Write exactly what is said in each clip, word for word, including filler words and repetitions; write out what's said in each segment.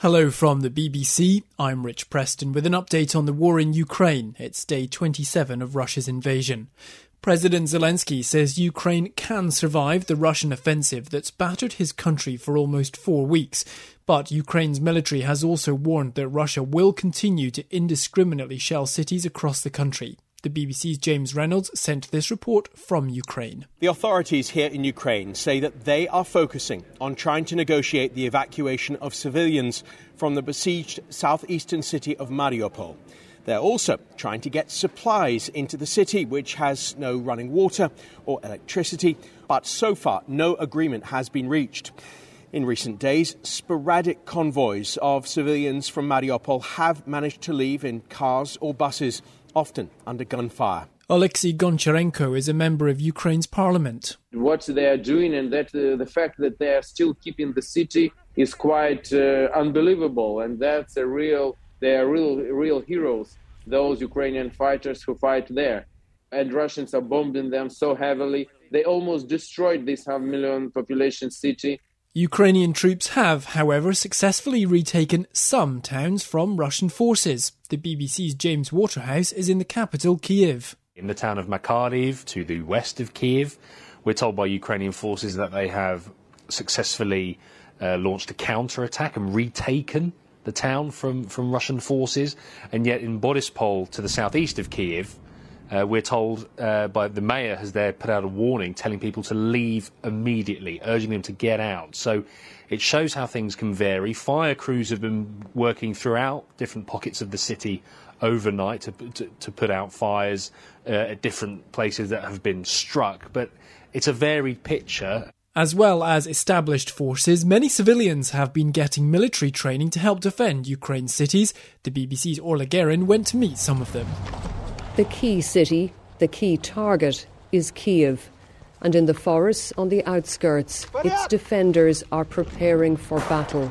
Hello from the B B C, I'm Rich Preston with an update on the war in Ukraine. It's day twenty-seven of Russia's invasion. President Zelensky says Ukraine can survive the Russian offensive that's battered his country for almost four weeks. But Ukraine's military has also warned that Russia will continue to indiscriminately shell cities across the country. The B B C's James Reynolds sent this report from Ukraine. The authorities here in Ukraine say that they are focusing on trying to negotiate the evacuation of civilians from the besieged southeastern city of Mariupol. They're also trying to get supplies into the city, which has no running water or electricity, but so far no agreement has been reached. In recent days, sporadic convoys of civilians from Mariupol have managed to leave in cars or buses, often under gunfire. Oleksiy Goncharenko is a member of Ukraine's parliament. What they are doing and that uh, the fact that they are still keeping the city is quite uh, unbelievable, and that's a real, they are real, real heroes, those Ukrainian fighters who fight there. And Russians are bombing them so heavily, they almost destroyed this half million population city. Ukrainian troops have, however, successfully retaken some towns from Russian forces. The B B C's James Waterhouse is in the capital, Kyiv. In the town of Makariv, to the west of Kyiv, we're told by Ukrainian forces that they have successfully uh, launched a counter-attack and retaken the town from, from Russian forces. And yet in Borispol, to the southeast of Kyiv, Uh, we're told uh, by the mayor has there put out a warning telling people to leave immediately, urging them to get out. So it shows how things can vary. Fire crews have been working throughout different pockets of the city overnight to, to, to put out fires uh, at different places that have been struck. But it's a varied picture. As well as established forces, many civilians have been getting military training to help defend Ukraine's cities. The B B C's Orla Guerin went to meet some of them. The key city, the key target, is Kyiv, and in the forests on the outskirts, its defenders are preparing for battle.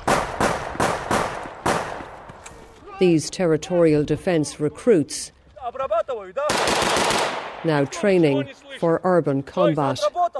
These territorial defence recruits now training for urban combat.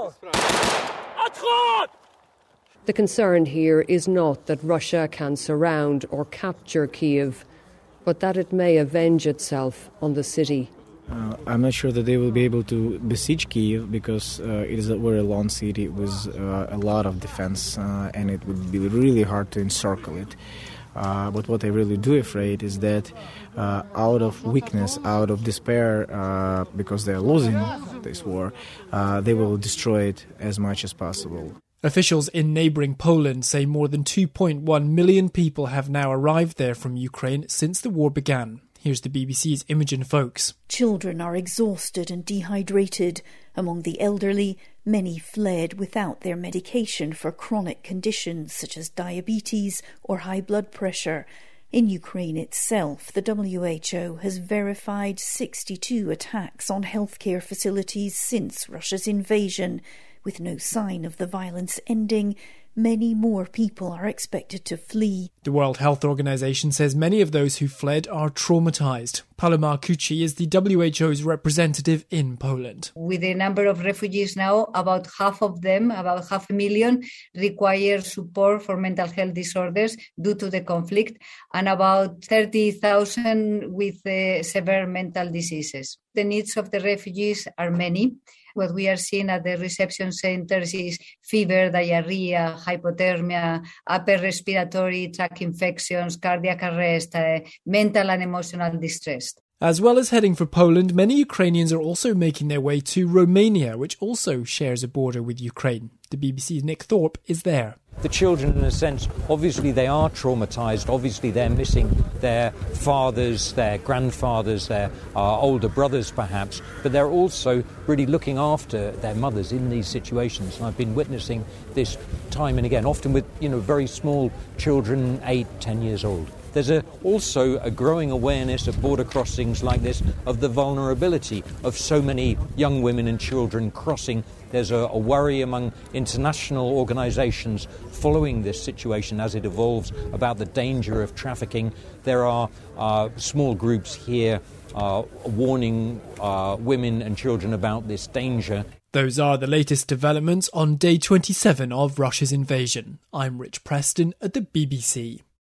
The concern here is not that Russia can surround or capture Kyiv, but that it may avenge itself on the city. Uh, I'm not sure that they will be able to besiege Kyiv because uh, it is a very long city with uh, a lot of defense uh, and it would be really hard to encircle it. Uh, but what I really do afraid is that uh, out of weakness, out of despair, uh, because they are losing this war, uh, they will destroy it as much as possible. Officials in neighbouring Poland say more than two point one million people have now arrived there from Ukraine since the war began. Here's the B B C's Imogen Folks. Children are exhausted and dehydrated. Among the elderly, many fled without their medication for chronic conditions such as diabetes or high blood pressure. In Ukraine itself, the W H O has verified sixty-two attacks on healthcare facilities since Russia's invasion. With no sign of the violence ending, many more people are expected to flee. The World Health Organization says many of those who fled are traumatized. Paloma Kuchi is the W H O's representative in Poland. With the number of refugees now, about half of them, about half a million, require support for mental health disorders due to the conflict, and about thirty thousand with uh, severe mental diseases. The needs of the refugees are many. What we are seeing at the reception centers is fever, diarrhea, hypothermia, upper respiratory tract infections, cardiac arrest, uh, mental and emotional distress. As well as heading for Poland, many Ukrainians are also making their way to Romania, which also shares a border with Ukraine. The B B C's Nick Thorpe is there. The children, in a sense, obviously they are traumatised. Obviously they're missing their fathers, their grandfathers, their uh, older brothers perhaps, but they're also really looking after their mothers in these situations. And I've been witnessing this time and again, often with, you know, very small children, eight, ten years old. There's a, also a growing awareness at border crossings like this of the vulnerability of so many young women and children crossing. There's a, a worry among international organisations following this situation as it evolves about the danger of trafficking. There are uh, small groups here uh, warning uh, women and children about this danger. Those are the latest developments on day twenty-seven of Russia's invasion. I'm Rich Preston at the B B C.